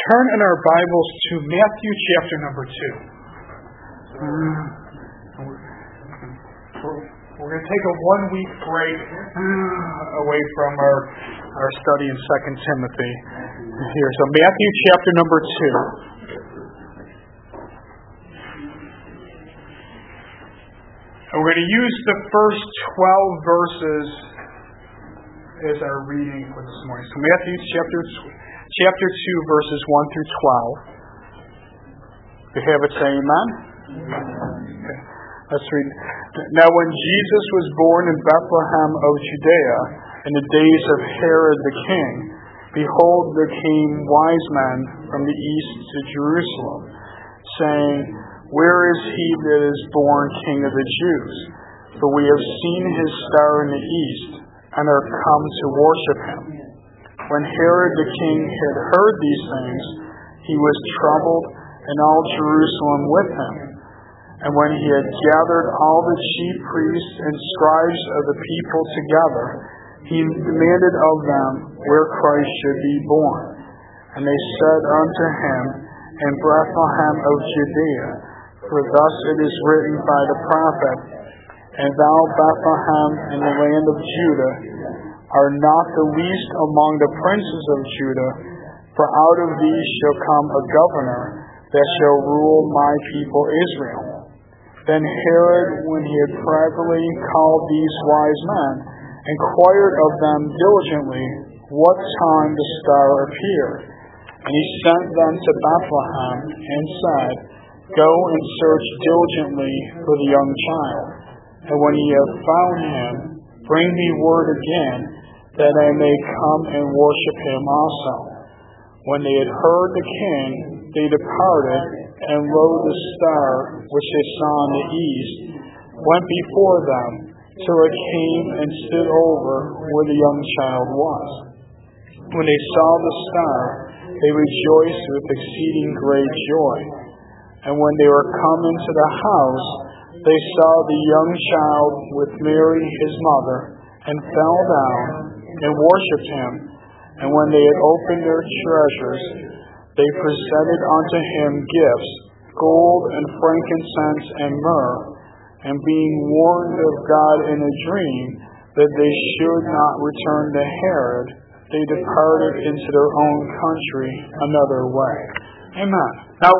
turn in our Bibles to Matthew chapter number 2. We're going to take a 1-week break away from our study in 2 Timothy here. So Matthew chapter number 2. And we're going to use the first 12 verses as our reading for this morning. So Matthew chapter 2, verses 1 through 12. If you have it, say amen. Okay. Let's read. Now when Jesus was born in Bethlehem of Judea in the days of Herod the king, behold, there came wise men from the east to Jerusalem, saying, Where is he that is born King of the Jews? For we have seen his star in the east, and are come to worship him. When Herod the king had heard these things, he was troubled, and all Jerusalem with him. And when he had gathered all the chief priests and scribes of the people together, he demanded of them where Christ should be born. And they said unto him, In Bethlehem of Judea, for thus it is written by the prophet, And thou, Bethlehem, in the land of Judah, art not the least among the princes of Judah, for out of thee shall come a governor that shall rule my people Israel. Then Herod, when he had privately called these wise men, inquired of them diligently what time the star appeared. And he sent them to Bethlehem, and said, Go and search diligently for the young child. And when ye have found him, bring me word again, that I may come and worship him also. When they had heard the king, they departed, and lo, the star which they saw in the east went before them, till it came and stood over where the young child was. When they saw the star, they rejoiced with exceeding great joy. And when they were come into the house, they saw the young child with Mary his mother, and fell down and worshipped him. And when they had opened their treasures, they presented unto him gifts, gold and frankincense and myrrh. And being warned of God in a dream that they should not return to Herod, they departed into their own country another way. Amen. Now,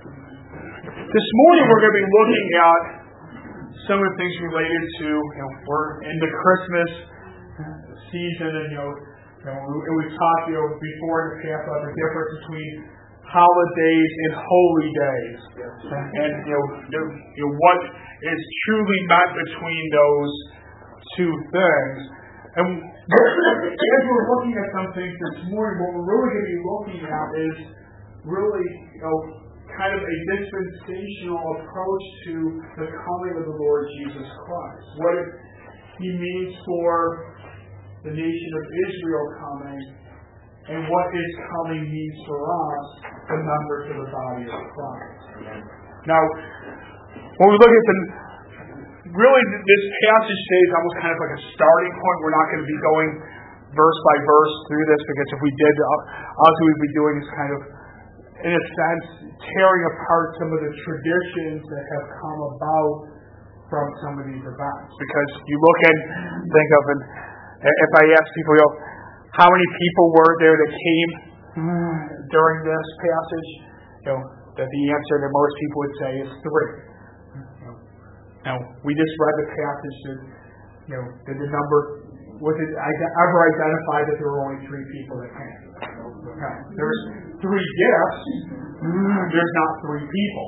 this morning we're going to be looking at some of the things related to, we're in the Christmas season, and we've talked, before in the past about the difference between holidays and holy days, and what is truly meant between those two things. And as we're looking at some things this morning, what we're really going to be looking at is really, kind of a dispensational approach to the coming of the Lord Jesus Christ. What he means for the nation of Israel coming, and what his coming means for us, the members of the body of Christ. Now, when we look at this passage today is almost kind of like a starting point. We're not going to be going verse by verse through this, because if we did, all we'd be doing is kind of, in a sense, tearing apart some of the traditions that have come about from some of these events. Because you look and think of, and if I ask people, how many people were there that came during this passage, that the answer that most people would say is 3. Now, we just read the passage that the number, was it ever identified that there were only 3 people that came? Okay. There's 3 gifts. There's not 3 people.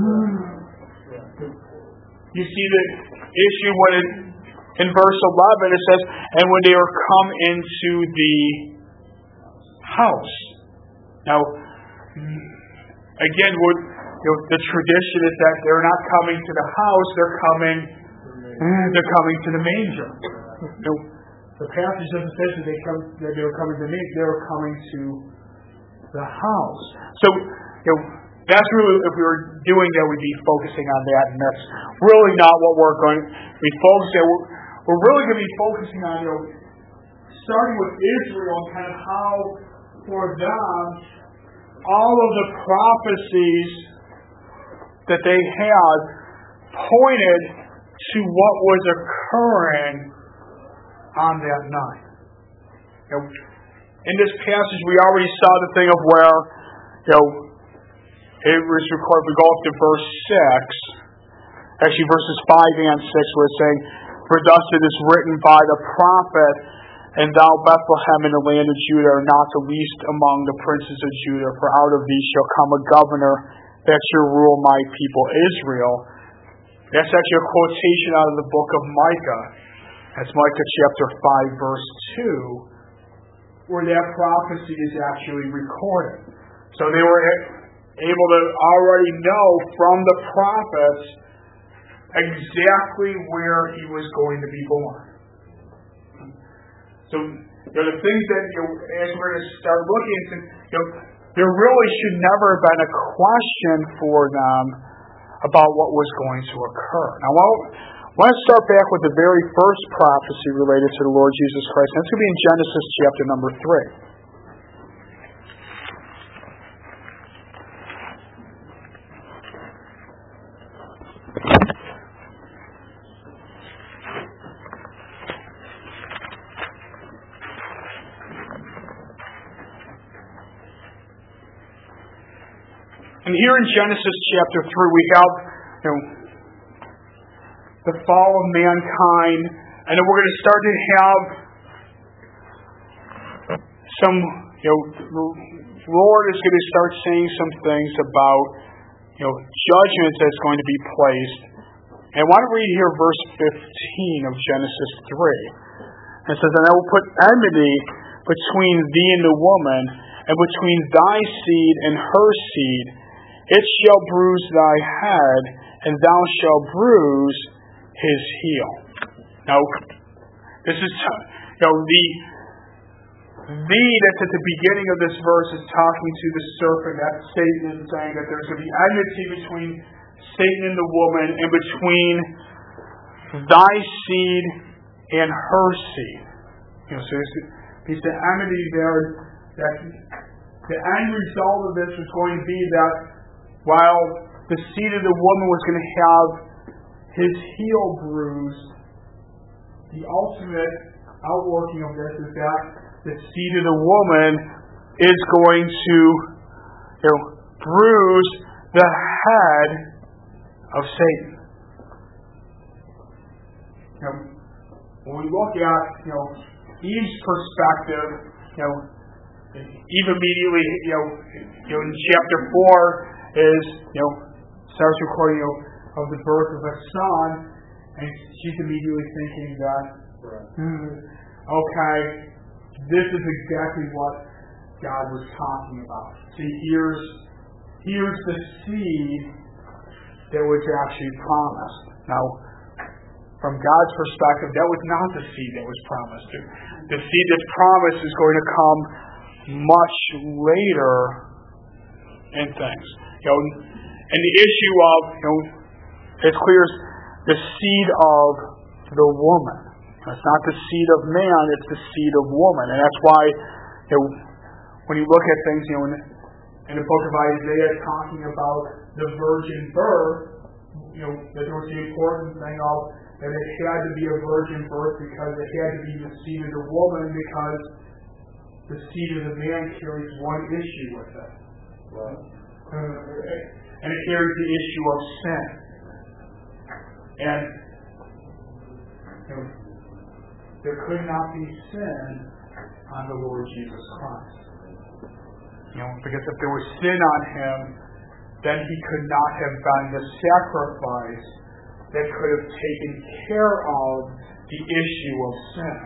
You see the issue when in verse 11 it says, And when they were come into the house. Now, again, the tradition is that they're not coming to the house; they're coming to the manger. The passage doesn't say that they were coming to the manger; they were coming to the house. So, that's really, if we were doing that, we'd be focusing on that, and that's really not what we're going to be focusing on. We're really going to be focusing on, starting with Israel, and kind of how, for them, all of the prophecies that they had pointed to what was occurring on that night. In this passage, we already saw the thing of where, it was recorded. We go up to verse 6, actually verses 5 and 6, where it's saying, "For thus it is written by the prophet, and thou, Bethlehem, in the land of Judah, are not the least among the princes of Judah, for out of thee shall come a governor that shall rule my people Israel." That's actually a quotation out of the book of Micah. That's Micah chapter 5, verse 2, where that prophecy is actually recorded. So they were able to already know from the prophets exactly where he was going to be born. So, the things that, as we're going to start looking at, there really should never have been a question for them about what was going to occur. Now, I want to start back with the very first prophecy related to the Lord Jesus Christ. That's going to be in Genesis chapter number 3. And here in Genesis chapter 3, we have the fall of mankind, and then we're going to start to have some, the Lord is going to start saying some things about, judgment that's going to be placed. And I want to read here verse 15 of Genesis 3. It says, "And I will put enmity between thee and the woman, and between thy seed and her seed. It shall bruise thy head, and thou shalt bruise his heel." Now, this is, the that's at the beginning of this verse is talking to the serpent, that's Satan, and saying that there's going to be enmity between Satan and the woman, and between thy seed and her seed. So there's the enmity there, that the end result of this is going to be that while the seed of the woman was going to have his heel bruised, the ultimate outworking of this is that the seed of the woman is going to bruise the head of Satan. When we look at Eve's perspective, Eve immediately, in chapter 4, starts recording of the birth of a son, and she's immediately thinking that, okay, this is exactly what God was talking about. See, here's the seed that was actually promised. Now, from God's perspective, that was not the seed that was promised. The seed that's promised is going to come much later in things. And the issue of, it's clear, the seed of the woman. It's not the seed of man, it's the seed of woman. And that's why, when you look at things, in the book of Isaiah, talking about the virgin birth, that there was the important thing of that it had to be a virgin birth because it had to be the seed of the woman, because the seed of the man carries one issue with it. Right. And it carries the issue of sin. And there could not be sin on the Lord Jesus Christ. Because if there was sin on him, then he could not have been the sacrifice that could have taken care of the issue of sin.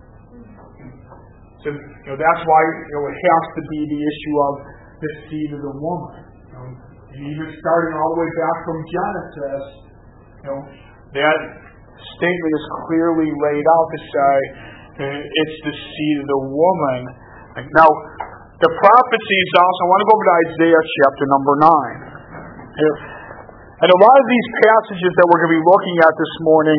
So that's why it has to be the issue of the seed of the woman. Even starting all the way back from Genesis, that statement is clearly laid out to say it's the seed of the woman. Now, the prophecies also, I want to go over to Isaiah chapter number 9. And a lot of these passages that we're going to be looking at this morning,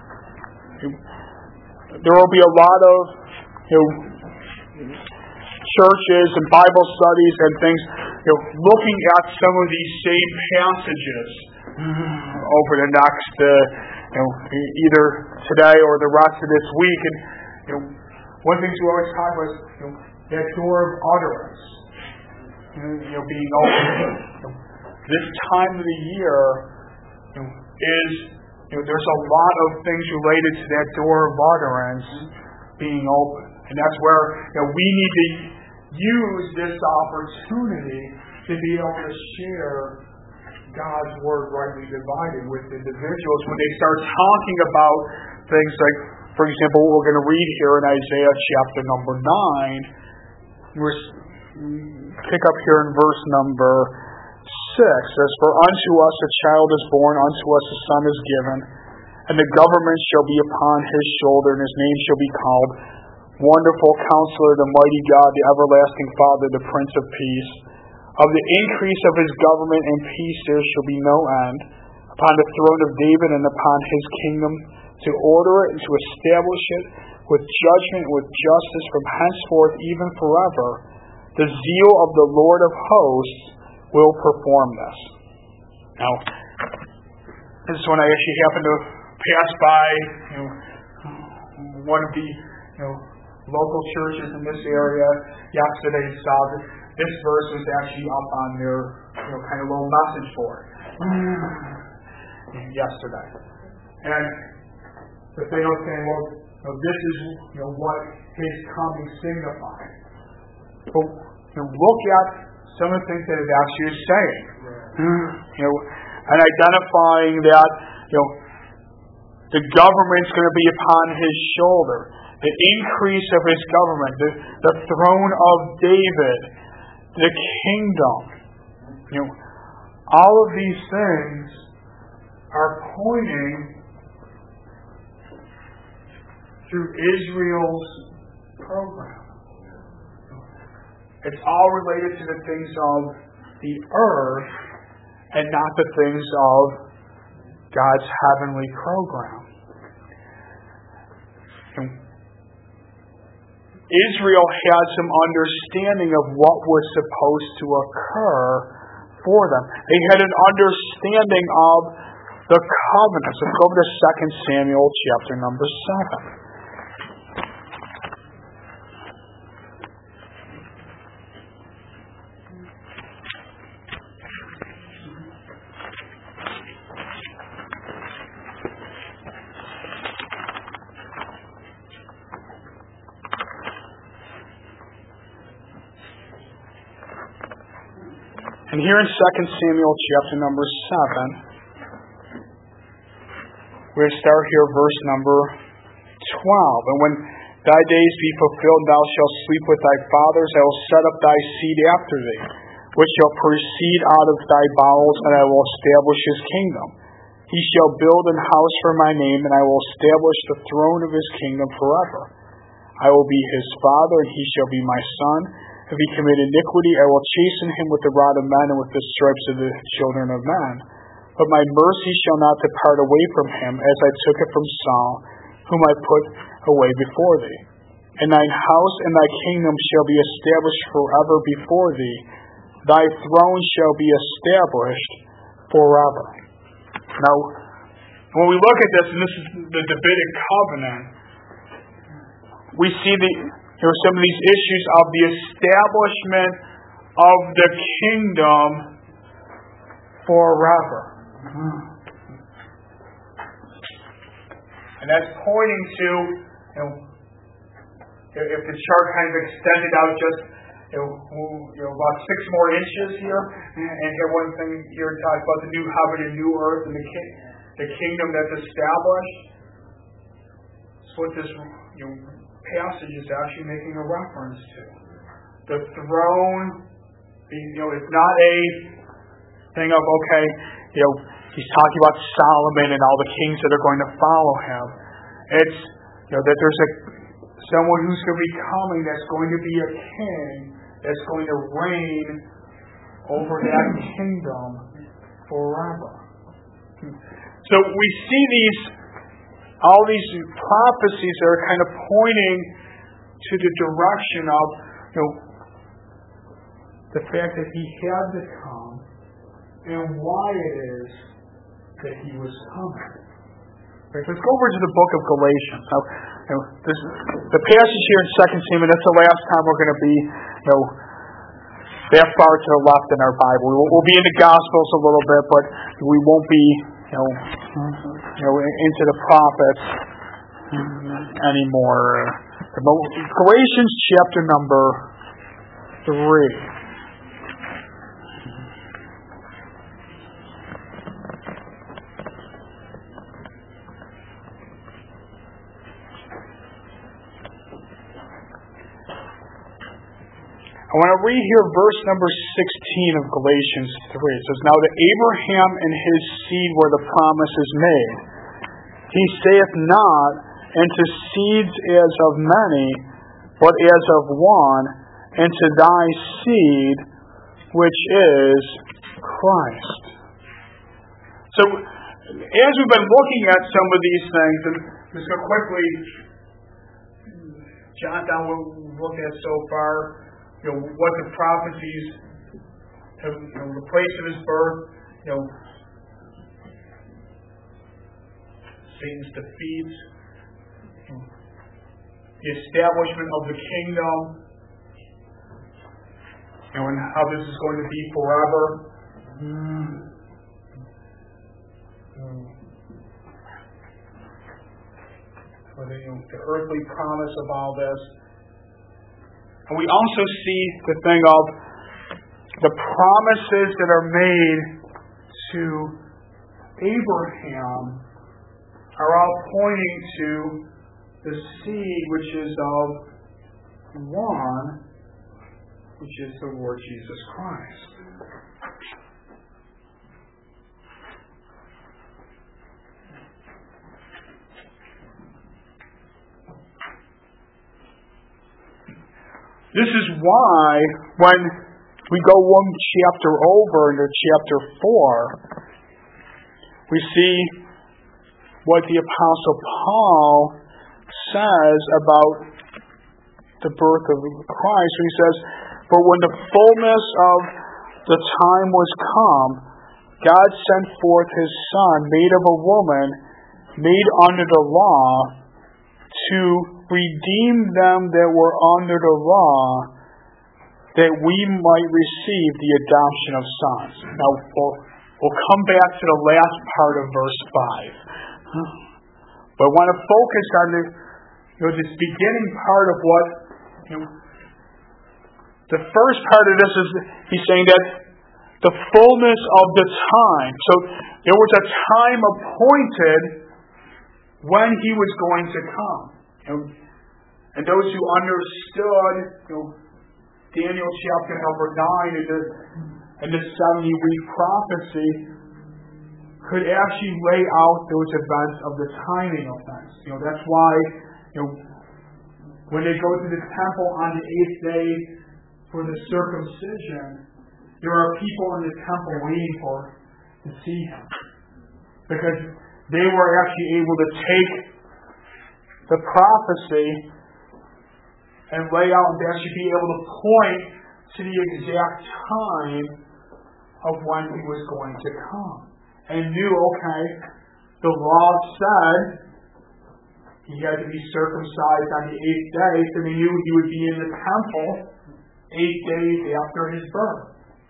there will be a lot of churches and Bible studies and things, looking at some of these same passages over the next, either today or the rest of this week. And one thing we always talk about is that door of utterance, being open. This time of the year is, there's a lot of things related to that door of utterance being open. And that's where we need to use this opportunity to be able to share God's Word rightly divided with individuals when they start talking about things like, for example, what we're going to read here in Isaiah chapter number 9. We're pick up here in verse number 6. It says, "For unto us a child is born, unto us a son is given, and the government shall be upon his shoulder, and his name shall be called Wonderful Counselor, the Mighty God, the Everlasting Father, the Prince of Peace. Of the increase of his government and peace there shall be no end, upon the throne of David and upon his kingdom, to order it and to establish it with judgment and with justice from henceforth even forever. The zeal of the Lord of hosts will perform this." Now, this is when I actually happened to pass by one of the local churches in this area yesterday. Saw this verse was actually up on their kind of little message board yesterday, and if they were saying, well, this is what his coming signifies. But look at some of the things that it actually is saying, and identifying that the government's going to be upon his shoulder, the increase of his government, the throne of David, the kingdom. All of these things are pointing to Israel's program. It's all related to the things of the earth and not the things of God's heavenly program. Israel had some understanding of what was supposed to occur for them. They had an understanding of the covenants. Let's go over to 2 Samuel chapter number 7. And here in 2 Samuel chapter number 7, we're going to start here verse number 12. "And when thy days be fulfilled, thou shalt sleep with thy fathers. I will set up thy seed after thee, which shall proceed out of thy bowels, and I will establish his kingdom. He shall build an house for my name, and I will establish the throne of his kingdom forever. I will be his father, and he shall be my son. If he commit iniquity, I will chasten him with the rod of men and with the stripes of the children of men. But my mercy shall not depart away from him, as I took it from Saul, whom I put away before thee. And thine house and thy kingdom shall be established forever before thee. Thy throne shall be established forever." Now, when we look at this, and this is the Davidic covenant, we see some of these issues of the establishment of the kingdom forever. And that's pointing to, if the chart kind of extended out just about 6 more inches here, and here one thing here talks about the new heaven and new earth and the kingdom that's established. That's what this passage is actually making a reference to. The throne, it's not a thing of, he's talking about Solomon and all the kings that are going to follow him. It's, that there's someone who's going to be coming that's going to be a king that's going to reign over that kingdom forever. So we see all these prophecies that are kind of pointing to the direction of the fact that He had to come and why it is that He was coming. Right, let's go over to the book of Galatians. Now, the passage here in 2 Timothy, that's the last time we're going to be, that far to the left in our Bible. We'll be in the Gospels a little bit, but we won't be, into the prophets anymore. Galatians chapter number 3. I want to read here verse number 16 of Galatians 3. It says, Now to Abraham and his seed were the promises made. He saith not, and to seeds as of many, but as of one, and to thy seed, which is Christ. So, as we've been looking at some of these things, and just going to quickly jot down what we've looked at so far, what the prophecies have, the place of His birth, Satan's defeats, the establishment of the kingdom, and how this is going to be forever. The earthly promise of all this. And we also see the thing of the promises that are made to Abraham are all pointing to the seed which is of one, which is the Lord Jesus Christ. This is why when we go one chapter over into chapter 4, we see what the Apostle Paul says about the birth of Christ. He says, For when the fullness of the time was come, God sent forth His Son, made of a woman, made under the law, to redeem them that were under the law, that we might receive the adoption of sons. Now, we'll come back to the last part of verse 5. But I want to focus on this beginning part of what, the first part of this is, he's saying that the fullness of the time. So, there was a time appointed when He was going to come. And those who understood Daniel chapter number 9 and the 70-week prophecy could actually lay out those events of the timing of things. That's why when they go to the temple on the 8th day for the circumcision, there are people in the temple waiting to see Him. Because they were actually able to take the prophecy and lay out and actually be able to point to the exact time of when He was going to come. And knew, the law said He had to be circumcised on the 8th day, so they knew He would be in the temple 8 days after His birth.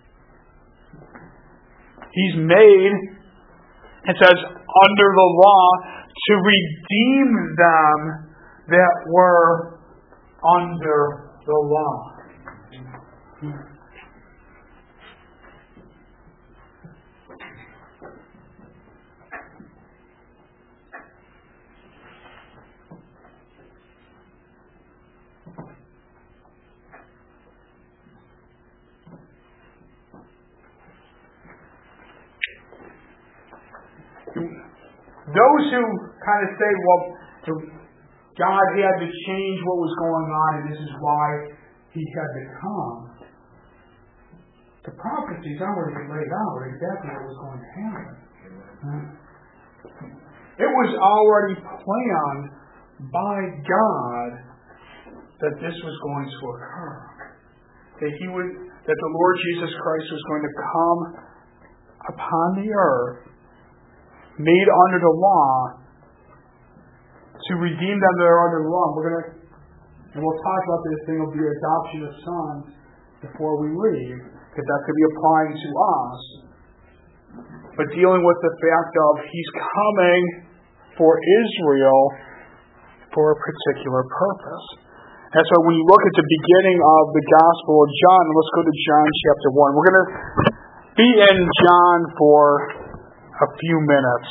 He's made, it says, under the law, to redeem them that were under the law. Those who kind of say, God had to change what was going on and this is why He had to come. The prophecies already laid out exactly what was going to happen. It was already planned by God that this was going to occur. That that the Lord Jesus Christ was going to come upon the earth, made under the law, to redeem them that are under the law. And we'll talk about this thing of the adoption of sons before we leave, because that could be applying to us. But dealing with the fact of He's coming for Israel for a particular purpose. That's why when you look at the beginning of the Gospel of John, let's go to John chapter 1. We're going to be in John for a few minutes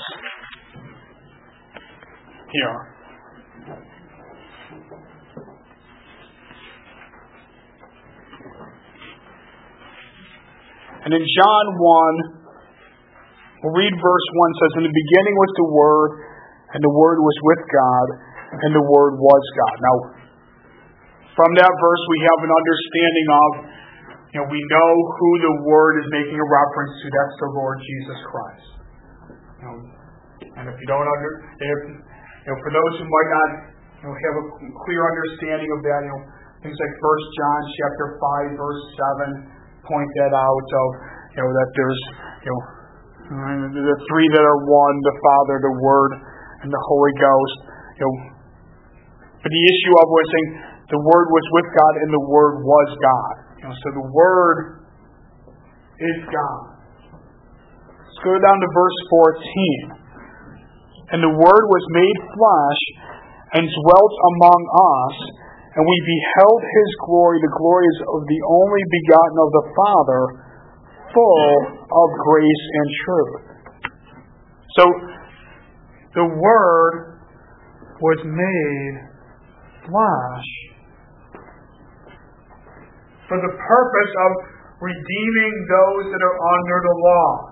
here. And in John 1, we'll read verse 1. It says, "In the beginning was the Word, and the Word was with God, and the Word was God." Now, from that verse, we have an understanding of, we know who the Word is making a reference to. That's the Lord Jesus Christ. And if you don't for those who might not have a clear understanding of that, things like 1 John chapter 5, verse 7 point that out of, that there's, the three that are one, the Father, the Word, and the Holy Ghost. But the issue of was saying the Word was with God and the Word was God. So the Word is God. Let's go down to verse 14. "And the Word was made flesh and dwelt among us, and we beheld His glory. The glory is of the only begotten of the Father, full of grace and truth." So, the Word was made flesh for the purpose of redeeming those that are under the law.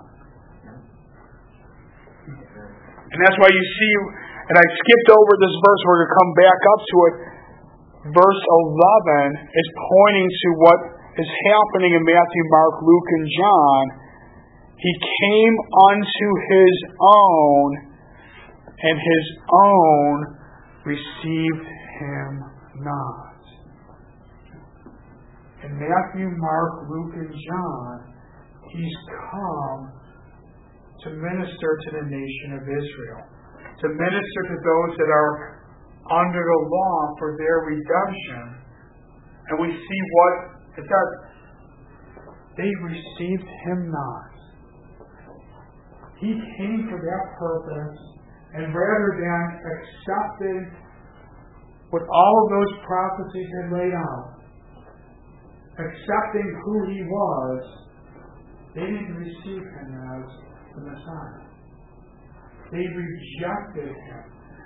And that's why you see, and I skipped over this verse, we're going to come back up to it. Verse 11 is pointing to what is happening in Matthew, Mark, Luke, and John. He came unto His own, and His own received Him not. In Matthew, Mark, Luke, and John, He's come to minister to the nation of Israel, to minister to those that are under the law for their redemption. And we see what it says. They received Him not. He came for that purpose, and rather than accepting what all of those prophecies had laid out, accepting who He was, they didn't receive Him as the Messiah. They rejected Him.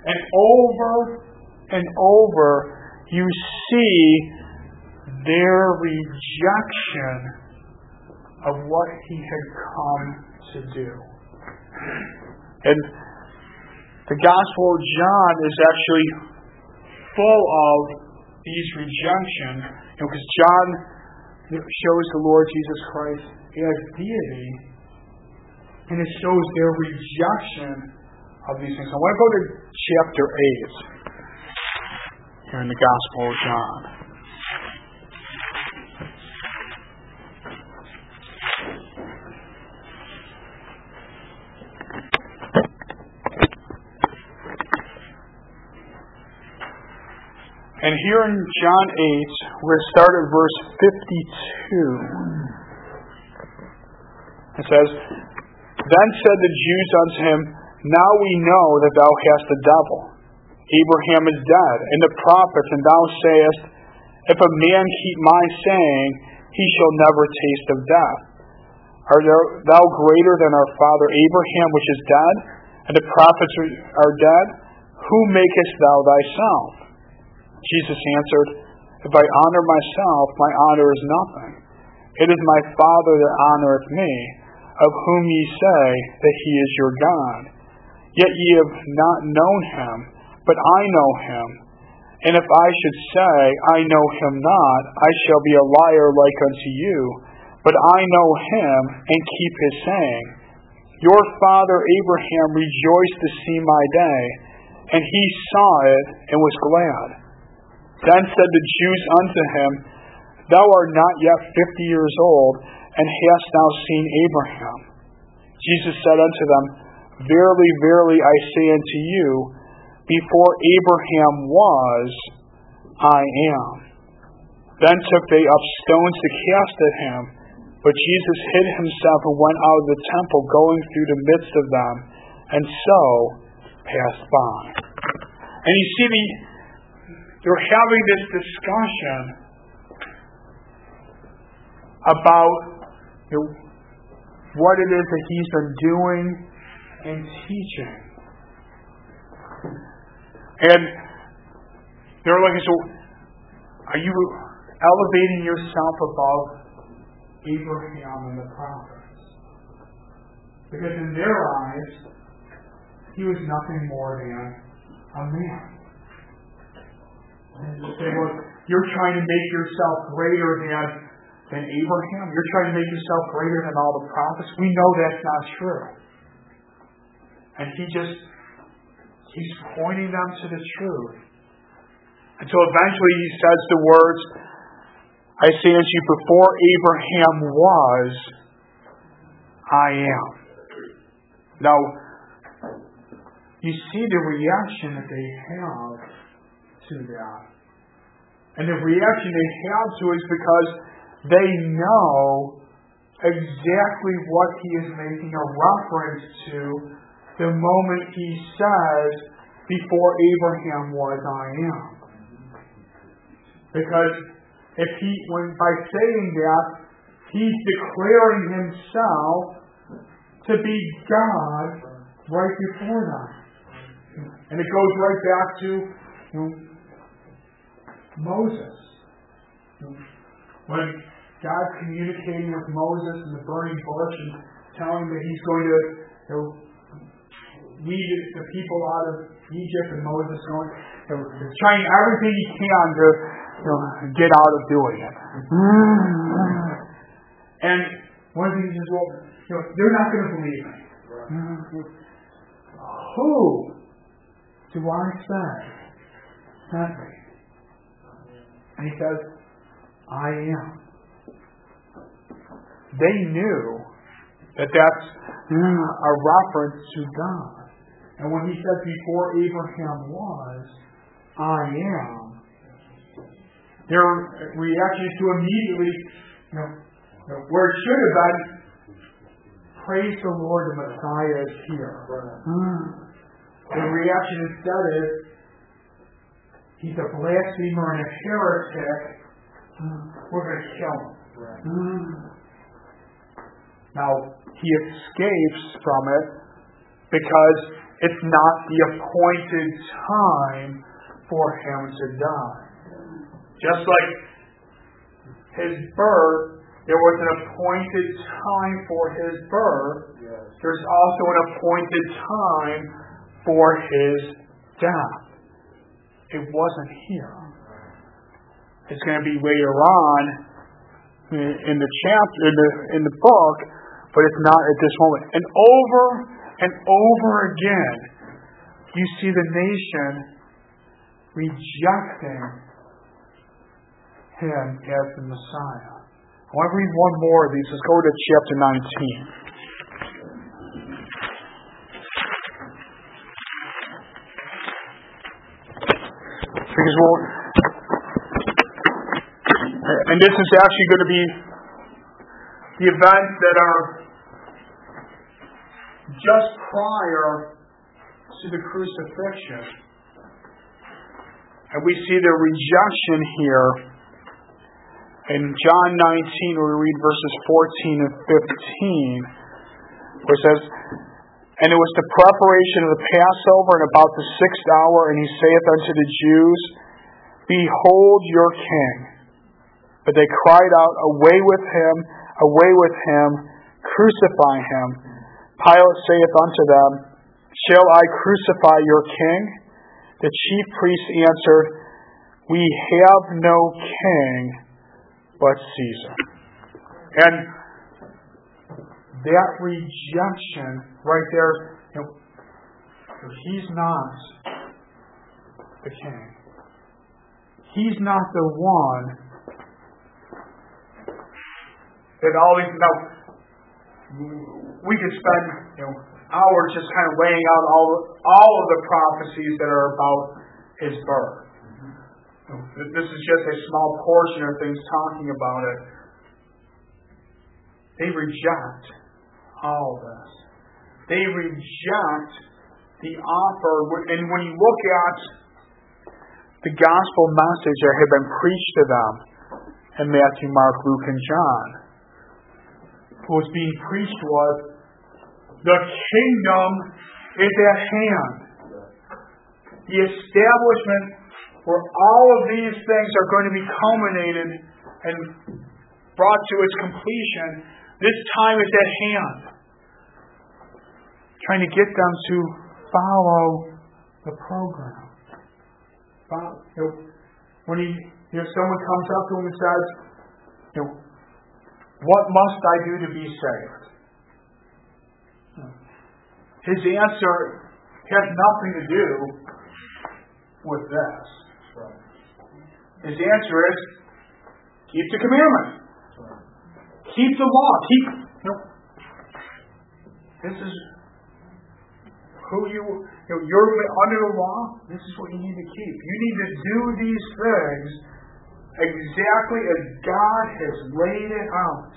And over, you see their rejection of what He had come to do. And the Gospel of John is actually full of these rejections, because John shows the Lord Jesus Christ as deity, and it shows their rejection of these things. I want to go to chapter 8 here in the Gospel of John. And here in John 8, we're going to start at verse 52. It says, "Then said the Jews unto Him, Now we know that thou hast a devil. Abraham is dead, and the prophets, and thou sayest, If a man keep my saying, he shall never taste of death. Art thou greater than our father Abraham, which is dead, and the prophets are dead? Who makest thou thyself? Jesus answered, If I honor myself, my honor is nothing. It is my Father that honoreth me, of whom ye say that He is your God. Yet ye have not known Him, but I know Him. And if I should say, I know Him not, I shall be a liar like unto you. But I know Him, and keep His saying. Your father Abraham rejoiced to see my day, and he saw it, and was glad. Then said the Jews unto Him, Thou art not yet 50 years old, and hast now seen Abraham. Jesus said unto them, Verily, verily, I say unto you, before Abraham was, I am. Then took they up stones to cast at him. But Jesus hid himself and went out of the temple, going through the midst of them, and so passed by. And you see, they're having this discussion about what it is that he's been doing and teaching. And they're like, so are you elevating yourself above Abraham and the prophets? Because in their eyes, he was nothing more than a man. And they say, well, you're trying to make yourself greater than Abraham. You're trying to make yourself greater than all the prophets. We know that's not true. And he's pointing them to the truth. Until eventually he says the words, I say unto you, before Abraham was, I am. Now, you see the reaction that they have to that. And the reaction they have to it is because they know exactly what he is making a reference to the moment he says, before Abraham was, I am. Because by saying that, he's declaring himself to be God right before them. And it goes right back to Moses. When God's communicating with Moses in the burning bush and telling him that he's going to lead the people out of Egypt, and Moses going, trying everything he can to get out of doing it. And one of the things he says, well, they're not going to believe me. Who do I say sent me? And he says, I am. They knew that that's a reference to God. And when he said, before Abraham was, I am, their reaction is to immediately, where it should have been, praise the Lord, the Messiah is here. The reaction instead is, he's a blasphemer and a heretic. We're going to kill him. Now, he escapes from it because it's not the appointed time for him to die. Just like his birth, there was an appointed time for his birth. Yes. There's also an appointed time for his death. It wasn't here. It's going to be later on in the chapter, in the book, but it's not at this moment. And over again, you see the nation rejecting him as the Messiah. I want to read one more of these. Let's go to chapter 19. Because and this is actually going to be the events that are just prior to the crucifixion. And we see the rejection here in John 19, where we read verses 14 and 15, where it says, And it was the preparation of the Passover, and about the 6th hour, and he saith unto the Jews, Behold your king. But they cried out, Away with him, crucify him. Pilate saith unto them, Shall I crucify your king? The chief priests answered, We have no king but Caesar. And that rejection right there, he's not the king. He's not the one that all these, now, we could spend hours just kind of laying out all of the prophecies that are about His birth. This is just a small portion of things talking about it. They reject all this. They reject the offer. And when you look at the gospel message that had been preached to them in Matthew, Mark, Luke, and John, what was being preached was, the kingdom is at hand. The establishment where all of these things are going to be culminated and brought to its completion, this time is at hand. Trying to get them to follow the program. When someone comes up to him and says, what must I do to be saved? His answer has nothing to do with this. His answer is, keep the commandments. Keep the law. This is who you're under the law. This is what you need to keep. You need to do these things exactly as God has laid it out.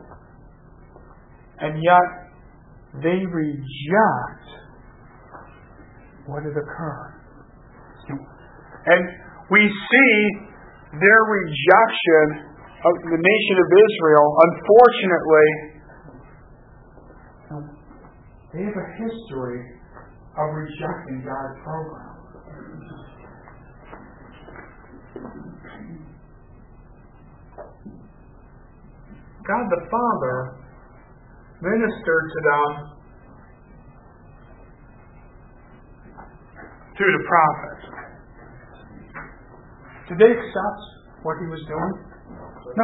And yet, they reject what had occurred. And we see their rejection of the nation of Israel, unfortunately, they have a history of rejecting God's program. God the Father ministered to them through the prophets. Did they accept what He was doing? No.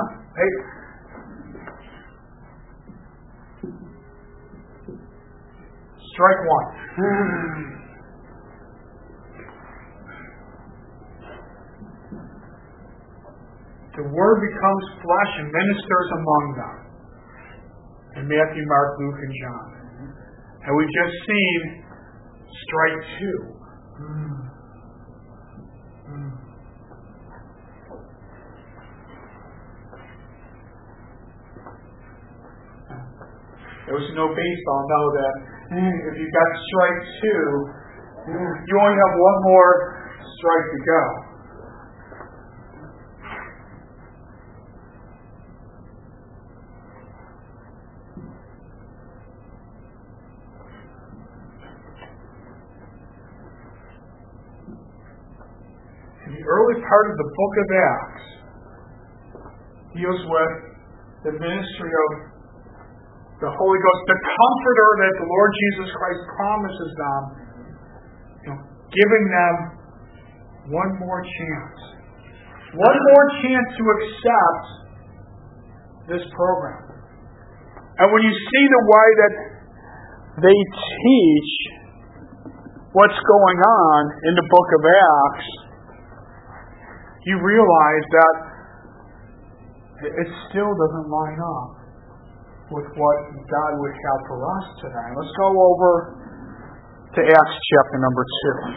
Strike one. The Word becomes flesh and ministers among them. In Matthew, Mark, Luke, and John. And we've just seen strike two. There was no baseball. Know that if you got strike two, you only have one more strike to go. In the early part of the book of Acts deals with the ministry of the Holy Ghost, the Comforter that the Lord Jesus Christ promises them, giving them one more chance. One more chance to accept this program. And when you see the way that they teach what's going on in the book of Acts, you realize that it still doesn't line up with what God would have for us today. Let's go over to Acts chapter number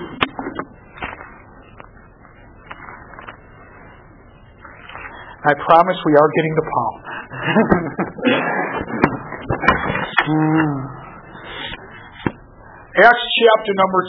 2. I promise we are getting the palm. Acts chapter number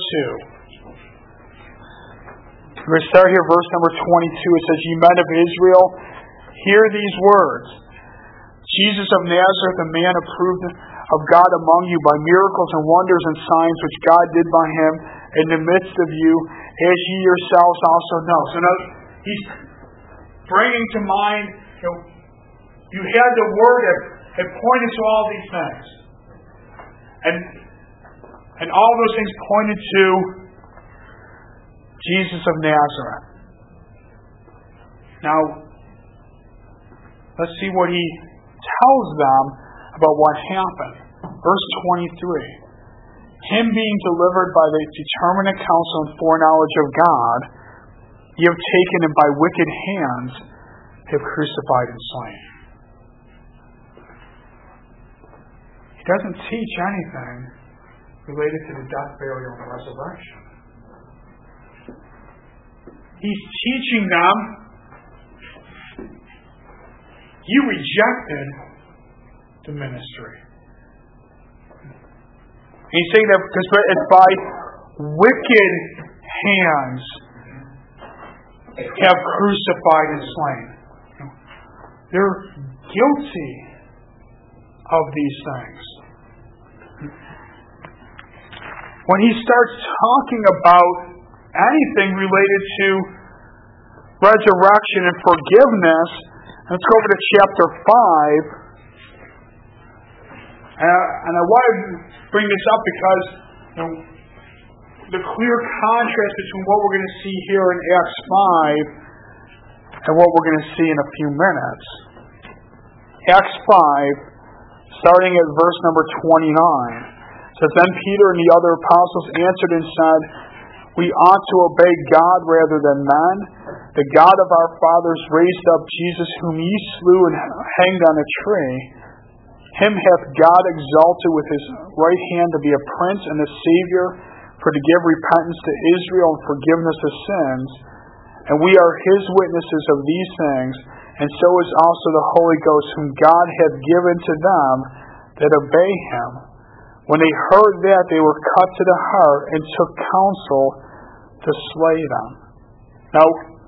2. We're going to start here, verse number 22. It says, "Ye men of Israel, hear these words. Jesus of Nazareth, a man approved of God among you by miracles and wonders and signs which God did by Him in the midst of you, as ye yourselves also know." So now he's bringing to mind, you had the Word that pointed to all these things. And all those things pointed to Jesus of Nazareth. Now, let's see what he tells them about what happened. Verse 23. "Him being delivered by the determinate counsel and foreknowledge of God, ye have taken, and by wicked hands have crucified and slain." doesn't teach anything related to the death, burial, and resurrection. He's teaching them, you rejected the ministry. He's saying that because it's by wicked hands have crucified and slain. They're guilty of these things. When he starts talking about anything related to resurrection and forgiveness, let's go over to chapter 5. And I want to bring this up because the clear contrast between what we're going to see here in Acts 5 and what we're going to see in a few minutes. Acts 5, starting at verse number 29. Says, then Peter and the other apostles answered and said, we ought to obey God rather than men. The God of our fathers raised up Jesus, whom ye slew and hanged on a tree. Him hath God exalted with his right hand to be a prince and a savior, for to give repentance to Israel and forgiveness of sins. And we are his witnesses of these things, and so is also the Holy Ghost, whom God hath given to them that obey him. When they heard that, they were cut to the heart and took counsel to slay them. Now,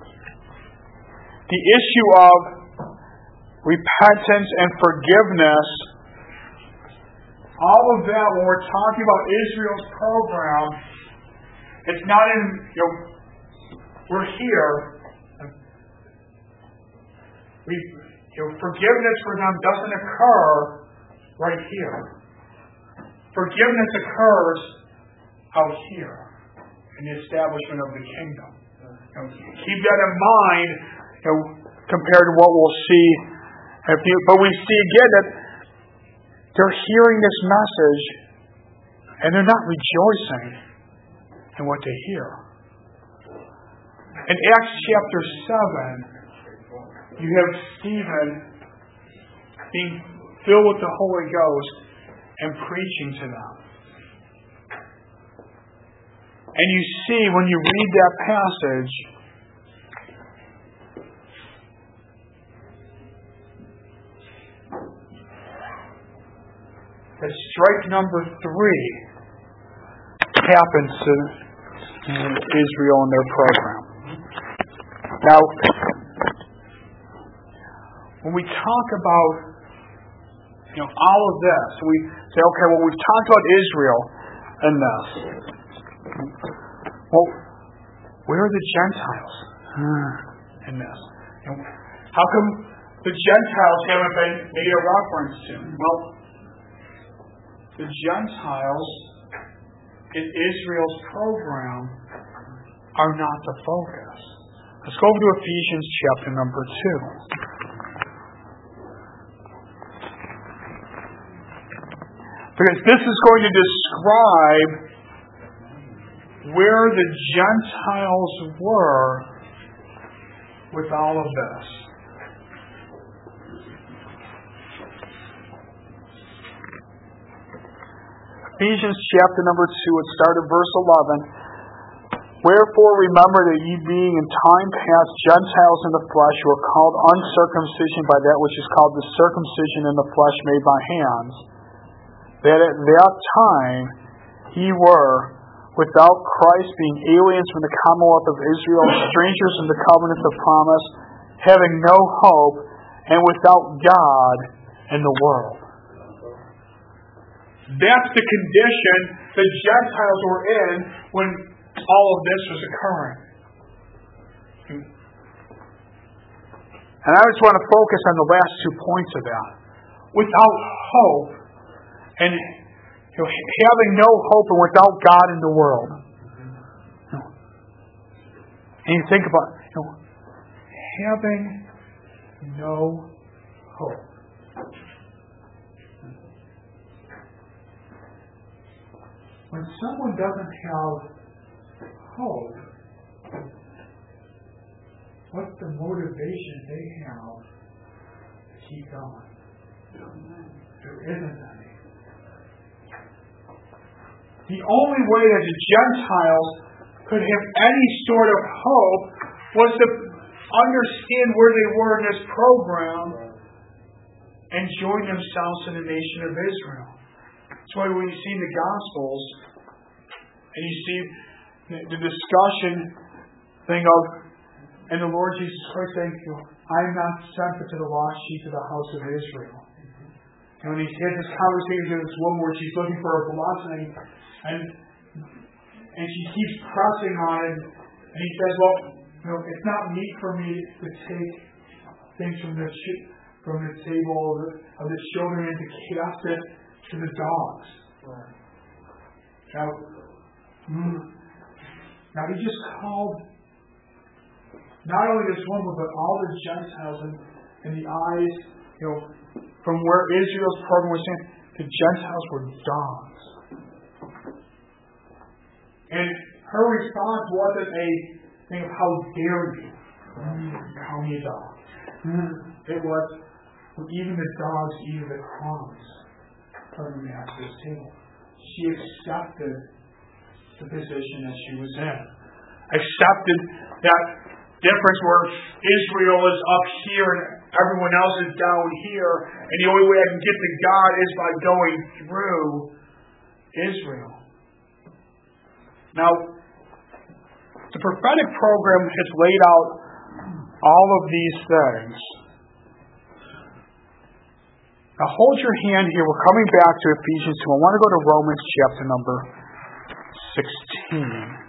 the issue of repentance and forgiveness, all of that, when we're talking about Israel's program, it's not in, we're here. Forgiveness for them doesn't occur right here. Forgiveness occurs out here in the establishment of the kingdom. Keep that in mind, compared to what we'll see. But we see again that they're hearing this message and they're not rejoicing in what they hear. In Acts chapter 7, you have Stephen being filled with the Holy Ghost and preaching to them. And you see, when you read that passage, that strike number 3 happens to Israel and their program. Now, when we talk about all of this, we say, okay, well, we've talked about Israel in this. Well, where are the Gentiles in this? How come the Gentiles haven't been made a reference to? Well, the Gentiles in Israel's program are not the focus. Let's go over to Ephesians chapter number 2. Because this is going to describe where the Gentiles were with all of this. Ephesians chapter number 2, it started verse 11. Wherefore remember that ye being in time past Gentiles in the flesh were called uncircumcision by that which is called the circumcision in the flesh made by hands, that at that time ye were without Christ, being aliens from the commonwealth of Israel, strangers in the covenants of promise, having no hope, and without God in the world. That's the condition the Gentiles were in when all of this was occurring. And I just want to focus on the last 2 points of that. Without hope, and having no hope, and without God in the world. And you think about having no hope. When someone doesn't have hope, what's the motivation they have to keep going? There isn't any. the only way that the Gentiles could have any sort of hope was to understand where they were in this program and join themselves to the nation of Israel. That's why when you see in the Gospels and you see the discussion thing of, and the Lord Jesus Christ saying, I am not sent but to the lost sheep of the house of Israel. And when he had this conversation with this woman where she's looking for a blessing, and she keeps pressing on it, and he says, well, it's not meet for me to take things from the table of the children and to cast it to the dogs. Now he just called not only this woman, but all the Gentiles in the eyes, from where Israel's program was saying, the Gentiles were dogs. And her response wasn't a thing of, how dare you call me a dog. It was, even the dogs eat the crumbs from the master's table. She accepted the position that she was in. Accepted that difference where Israel is up here and everyone else is down here, and the only way I can get to God is by going through Israel. Now, the prophetic program has laid out all of these things. Now hold your hand here. We're coming back to Ephesians 2. I want to go to Romans chapter number 16.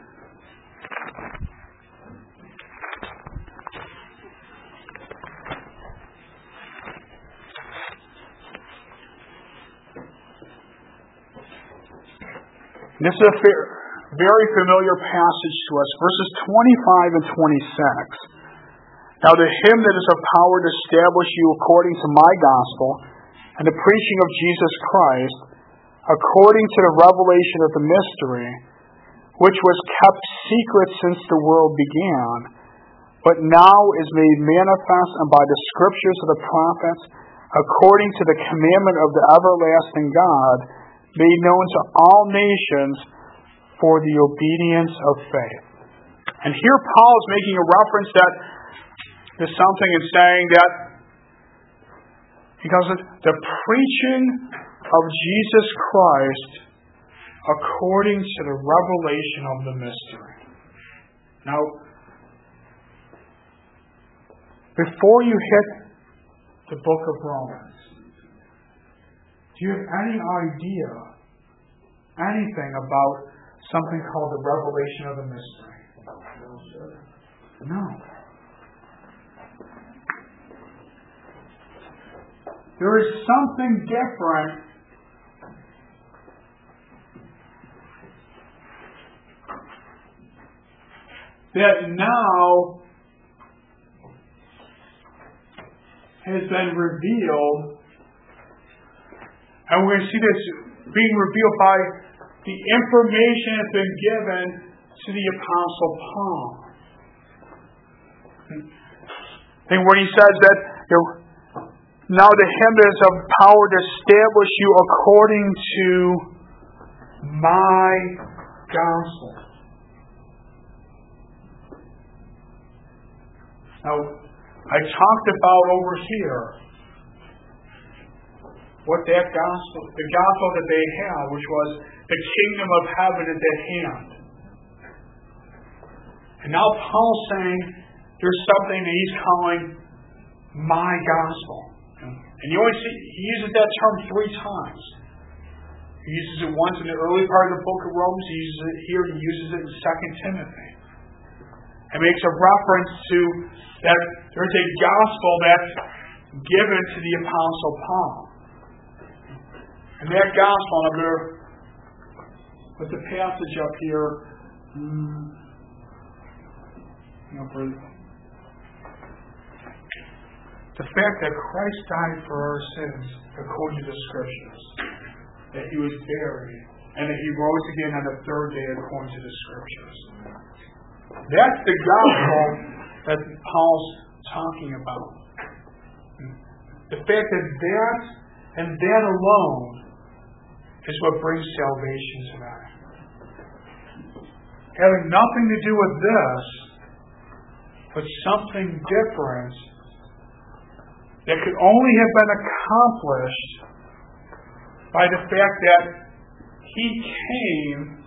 This is a very familiar passage to us. Verses 25 and 26. Now to him that is of power to establish you according to my gospel and the preaching of Jesus Christ, according to the revelation of the mystery, which was kept secret since the world began, but now is made manifest and by the scriptures of the prophets, according to the commandment of the everlasting God, made known to all nations for the obedience of faith. And here Paul is making a reference to something and saying that he calls it the preaching of Jesus Christ according to the revelation of the mystery. Now, before you hit the book of Romans, do you have any idea, anything about something called the revelation of the mystery? No. There is something different that now has been revealed, and we're going to see this being revealed by the information that's been given to the Apostle Paul. And when he says that, now to him that is of power to establish you according to my gospel. Now, I talked about over here what that gospel, the gospel that they had, which was the kingdom of heaven is at hand. And now Paul's saying there's something that he's calling my gospel. And you only see, he uses that term 3 times. He uses it once in the early part of the book of Romans, he uses it here, he uses it in 2 Timothy. It makes a reference to that there's a gospel that's given to the Apostle Paul. And that gospel, I'm going to put the passage up here. For the fact that Christ died for our sins, according to the Scriptures, that He was buried, and that He rose again on the 3rd day, according to the Scriptures. That's the gospel that Paul's talking about. The fact that and that alone is what brings salvation to man. having nothing to do with this, but something different that could only have been accomplished by the fact that He came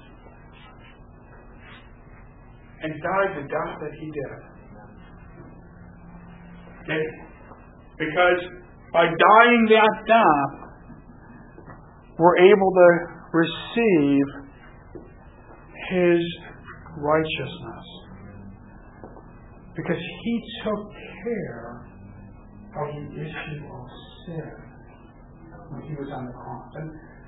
and died the death that He did. Okay? Because by dying that death, we're able to receive His righteousness. Because He took care of the issue of sin when He was on the cross. And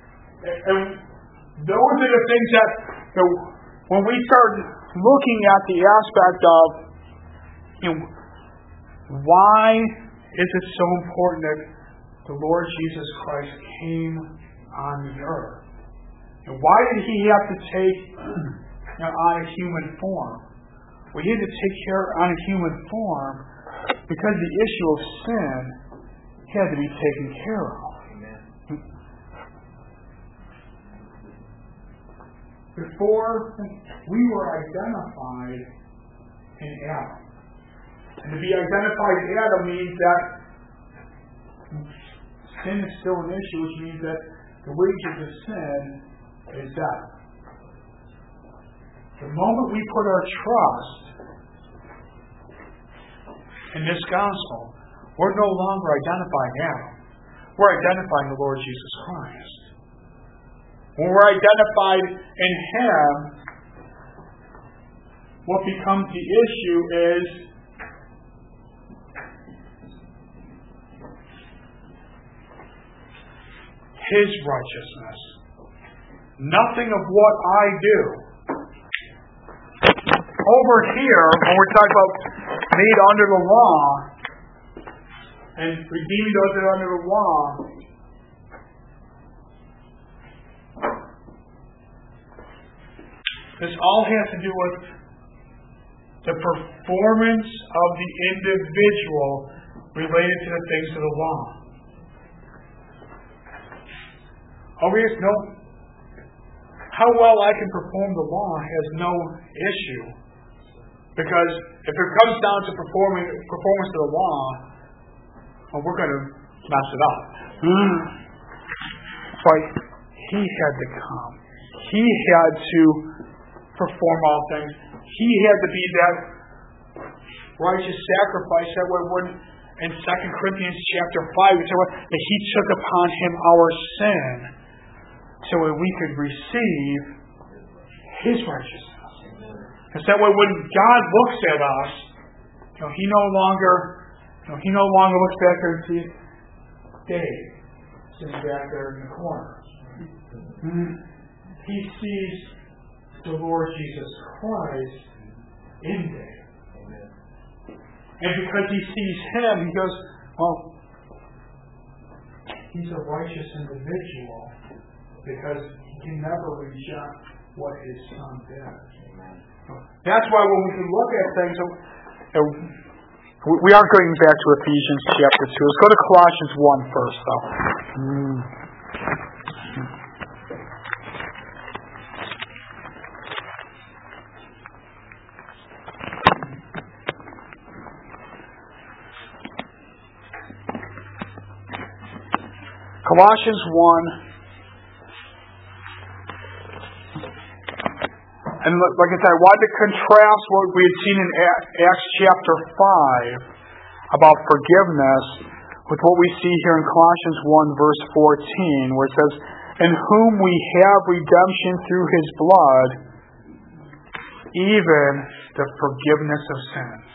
those are the things that, when we start looking at the aspect of, why is it so important that the Lord Jesus Christ came on the earth? And why did He have to take on a human form? Well, He had to take care on a human form because the issue of sin had to be taken care of. Before we were identified in Adam. And to be identified in Adam means that sin is still an issue, which means that the wages of sin is death. The moment we put our trust in this gospel, we're no longer identifying Adam. We're identifying the Lord Jesus Christ. When we're identified in Him, what becomes the issue is His righteousness. Nothing of what I do. Over here, when we're talking about made under the law and redeemed those that are under the law, this all has to do with the performance of the individual related to the things of the law. How well I can perform the law has no issue. Because if it comes down to performance of the law, well, we're going to mess it up. But He had to come. He had to perform all things. He had to be that righteous sacrifice that when in 2 Corinthians chapter 5 we say that He took upon Him our sin so that we could receive His righteousness. And so that way when God looks at us, He no longer looks back there and sees Dave sitting back there in the corner. He sees the Lord Jesus Christ in Dave. And because He sees Him, He goes, well, he's a righteous individual because he can never reject what His Son did. That's why when we can look at things, we aren't going back to Ephesians chapter 2. Let's go to Colossians 1 first, though. Colossians 1. And like I said, I wanted to contrast what we had seen in Acts chapter 5 about forgiveness with what we see here in Colossians 1 verse 14, where it says, "In whom we have redemption through His blood, even the forgiveness of sins."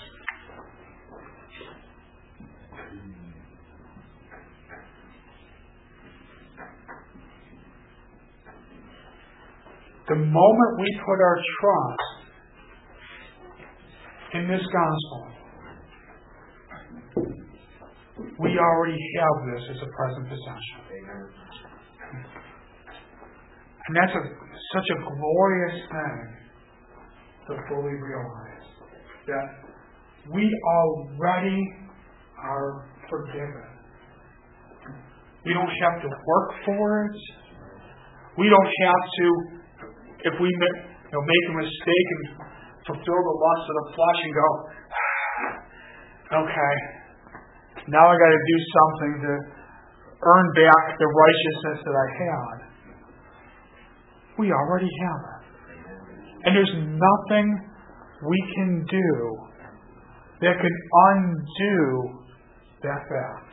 The moment we put our trust in this gospel, we already have this as a present possession. And that's such a glorious thing to fully realize, that we already are forgiven. We don't have to work for it. We don't have to. If we make a mistake and fulfill the lust of the flesh and go, okay, now I got to do something to earn back the righteousness that I had. We already have it. And there's nothing we can do that can undo that fact.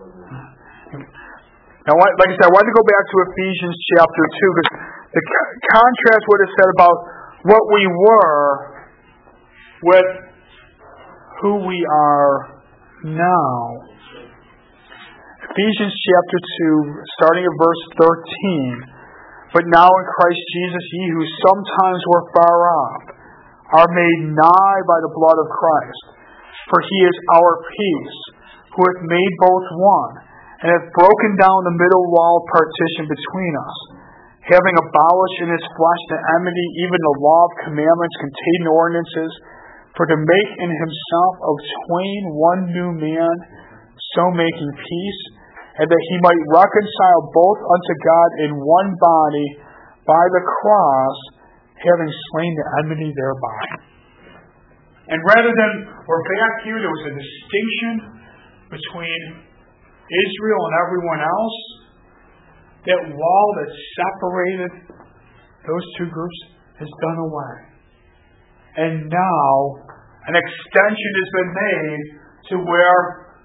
Now, like I said, I wanted to go back to Ephesians chapter 2 because the contrast what it said about what we were with who we are now. Ephesians chapter 2, starting at verse 13. But now in Christ Jesus, ye who sometimes were far off, are made nigh by the blood of Christ. For he is our peace, who hath made both one, and hath broken down the middle wall of partition between us, having abolished in his flesh the enmity, even the law of commandments contained in ordinances, for to make in himself of twain one new man, so making peace, and that he might reconcile both unto God in one body by the cross, having slain the enmity thereby. And rather than, we're back here, there was a distinction between Israel and everyone else. That wall that separated those two groups has done away. And now, an extension has been made to where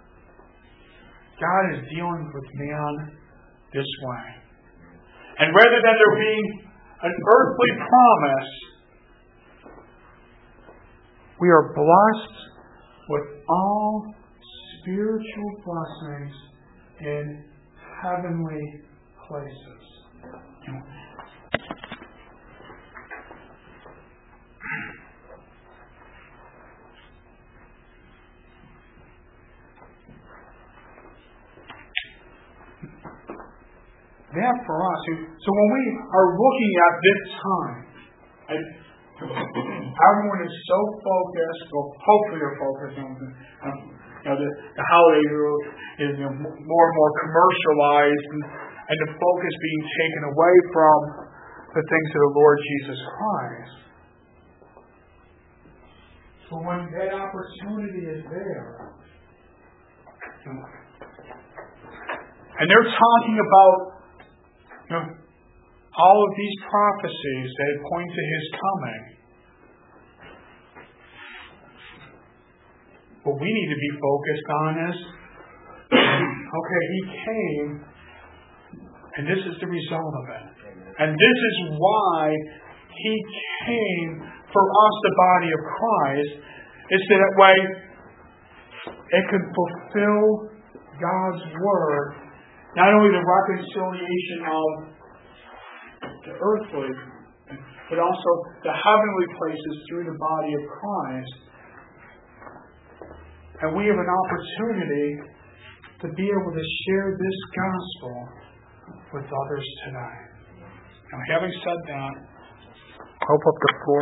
God is dealing with man this way. And rather than there being an earthly promise, we are blessed with all spiritual blessings in heavenly places. That for us, so when we are looking at this time, everyone is so focused, well, hopefully they're focused on the holiday is more and more commercialized, and the focus being taken away from the things of the Lord Jesus Christ. But when that opportunity is there, and they're talking about all of these prophecies that point to his coming. What we need to be focused on is, okay, he came, and this is the result of it. And this is why he came for us, the body of Christ, is so that way it could fulfill God's word. Not only the reconciliation of the earthly, but also the heavenly places through the body of Christ. And we have an opportunity to be able to share this gospel with others tonight. Now, having said that, I'll open up the floor.